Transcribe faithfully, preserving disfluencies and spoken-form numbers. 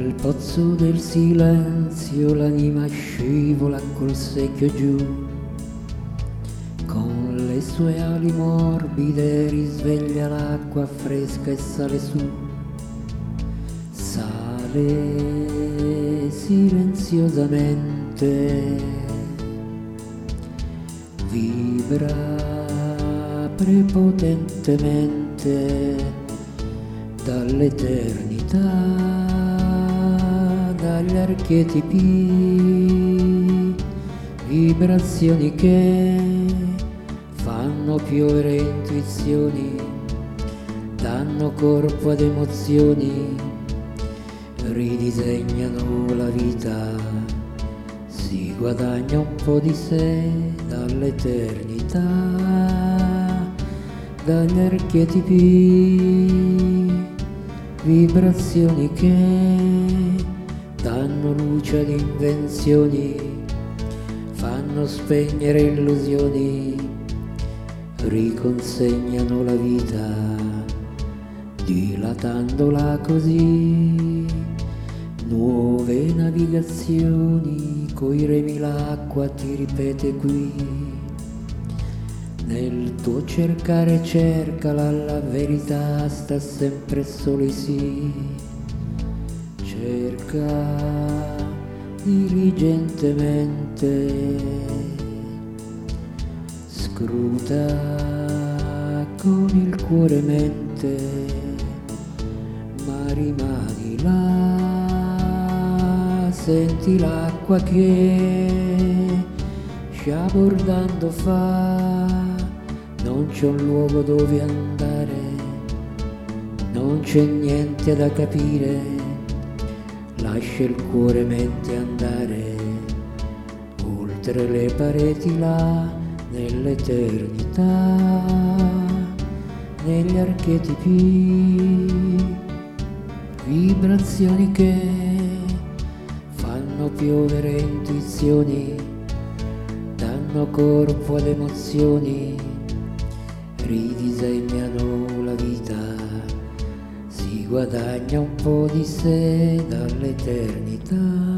Dal pozzo del silenzio l'anima scivola col secchio giù, con le sue ali morbide risveglia l'acqua fresca e sale su, sale silenziosamente, vibra prepotentemente dall'eternità, dagli archetipi, vibrazioni che fanno piovere intuizioni, danno corpo ad emozioni, ridisegnano la vita, si guadagna un po' di sé dall'eternità, dagli archetipi, vibrazioni che danno luce ad invenzioni, fanno spegnere illusioni, riconsegnano la vita, dilatandola così. Nuove navigazioni, coi remi l'acqua ti ripete qui. Nel tuo cercare cercala, la verità sta sempre solo sì. Cerca diligentemente, scruta con il cuore mente, ma rimani là, senti l'acqua che sciabordando fa, non c'è un luogo dove andare, non c'è niente da capire, lascia il cuore mente andare, oltre le pareti là, nell'eternità, negli archetipi, vibrazioni che fanno piovere intuizioni, danno corpo ad emozioni, ridisegnano la vita, si guadagna un po' di sé dall'eternità.